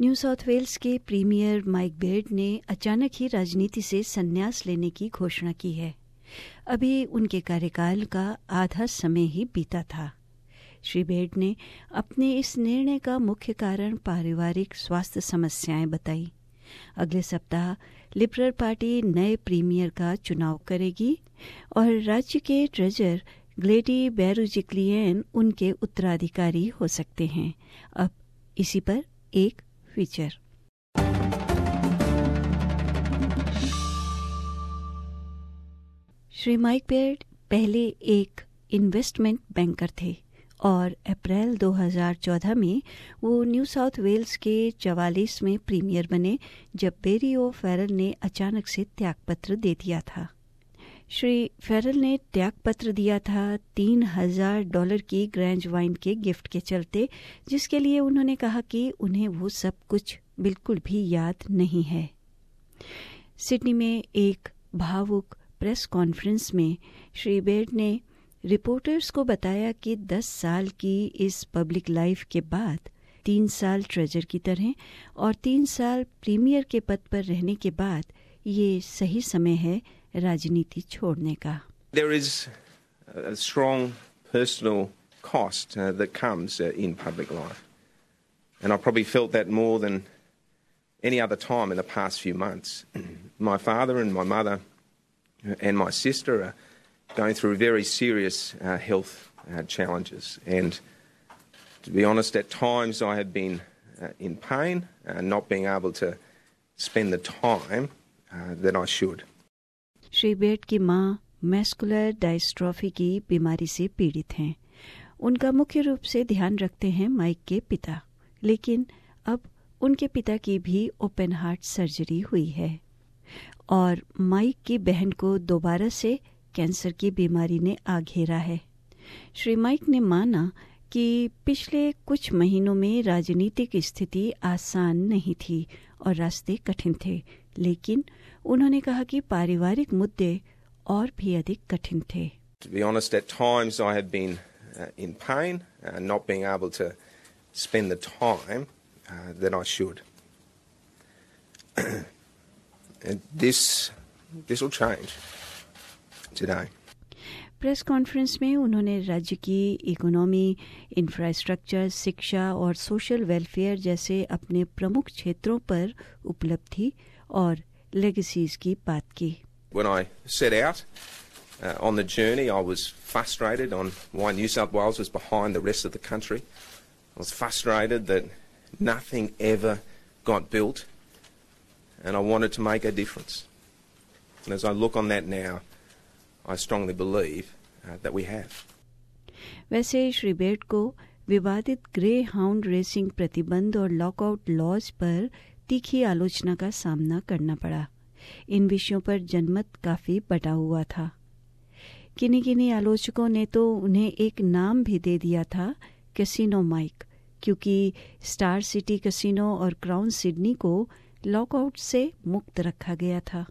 New South Wales के premier Mike Baird ने अचानक ही राजनीति से संन्यास लेने की घोषणा की है। अभी उनके कार्यकाल का आधा समय ही बीता था। श्री बेयर्ड ने अपने इस निर्णय का मुख्य कारण पारिवारिक स्वास्थ्य समस्याएं बताई। अगले सप्ताह लिबरल पार्टी नए प्रीमियर का चुनाव करेगी और राज्य के ट्रेजर ग्लेडी बेरुजिक्लियन उनके उत्तराधिकारी हो सकते हैं। अब इसी पर एक फीचर। श्री माइक बेयर्ड पहले एक इन्वेस्टमेंट बैंकर थे और अप्रैल 2014 में वो न्यू साउथ वेल्स के 44वें प्रीमियर बने जब बेरी ओ फेरल ने अचानक से त्यागपत्र दे दिया था। श्री फेरल ने त्यागपत्र दिया था $3,000 की ग्रैंज वाइन के गिफ्ट के चलते, जिसके लिए उन्होंने कहा कि उन्हें वो सब कुछ बिल्कुल भी याद नहीं है। सिडनी में एक भावुक प्रेस कॉन्फ्रेंस में श्री बेयर्ड ने रिपोर्टर्स को बताया कि 10 साल की इस पब्लिक लाइफ के बाद 3 साल ट्रेजर की तरह और 3 साल प्रीमियर के पद पर रहने के बाद ये सही समय है राजनीति छोड़ने का। There is a strong personal cost that comes in public life. And I probably felt that more than any other time in the past few months. My father and my mother and my sister are going through very serious health challenges. And to be honest, at times I have been in pain, not being able to spend the time that I should. Shri Baird की मां muscular डायस्ट्रॉफी की बीमारी से पीड़ित हैं। उनका मुख्य रूप से ध्यान रखते हैं माइक के पिता, लेकिन अब उनके पिता की भी ओपन हार्ट सर्जरी हुई है और माइक की बहन को दोबारा से कैंसर की बीमारी ने आ घेरा है। श्री माइक ने माना कि पिछले कुछ महीनों में राजनीतिक स्थिति आसान नहीं थी और रास्ते कठिन थे, लेकिन उन्होंने कहा कि पारिवारिक मुद्दे और भी अधिक कठिन थे। To be honest, at times I have been in pain, not being able to spend the time that I should. And this will change today. Press conference में उन्होंने राज्य की इकोनॉमी, इंफ्रास्ट्रक्चर, शिक्षा और सोशल वेलफेयर जैसे अपने प्रमुख क्षेत्रों पर उपलब्धि और लेगेसीज की बात की। When I set out on the journey, I was frustrated on why New South Wales was behind the rest of the country. I was frustrated that nothing ever got built, and I wanted to make a difference. And as I look on that now, I strongly believe that we have. वैसे Shri Baird को विवादित grey hound racing प्रतिबंध और lockout laws पर तीखी आलोचना का सामना करना पड़ा। इन विषयों पर जनमत काफी बटा हुआ था। किन्हीं आलोचकों ने तो उन्हें एक नाम भी दे दिया था, कैसीनो माइक, क्योंकि स्टार सिटी कैसीनो और क्राउन सिडनी को लॉकआउट से मुक्त रखा गया था।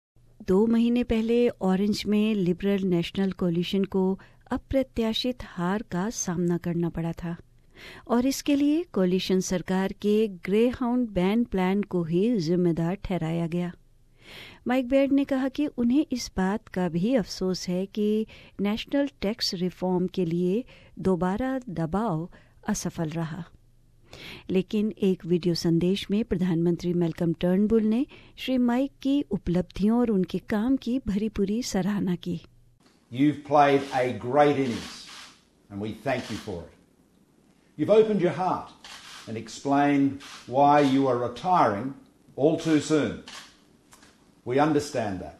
2 महीने पहले ऑरेंज में लिबरल नेशनल कोलिशन को अप्रत्याशित हार का सामना करना पड़ा था और इसके लिए कोलिशन सरकार के ग्रे हाउंड बैन प्लान को ही जिम्मेदार ठहराया गया। माइक बेयर्ड ने कहा कि उन्हें इस बात का भी अफसोस है कि नेशनल टैक्स रिफॉर्म के लिए दोबारा दबाव असफल रहा। लेकिन एक वीडियो संदेश में प्रधानमंत्री मैल्कम टर्नबुल ने श्री माइक की उपलब्धियों और उनके काम की भरीपूरी सराहना की। You've played a great innings and we thank you for it. You've opened your heart and explained why you are retiring all too soon. We understand that.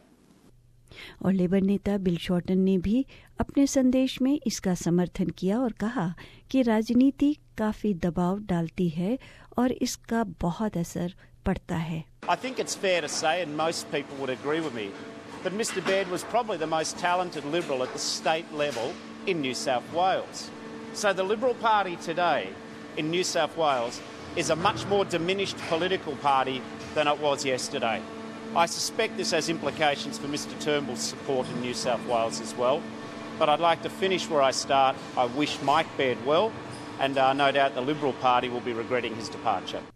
और लेबर नेता बिल शॉर्टन ने भी अपने संदेश में इसका समर्थन किया और कहा कि राजनीति काफी दबाव डालती है और इसका बहुत असर पड़ता है। I think it's fair to say, and most people would agree with me, that Mr. Baird was probably the most talented Liberal at the state level in New South Wales. So the Liberal Party today in New South Wales is a much more diminished political party than it was yesterday. I suspect this has implications for Mr. Turnbull's support in New South Wales as well. But I'd like to finish where I start. I wish Mike Baird well, and no doubt the Liberal Party will be regretting his departure.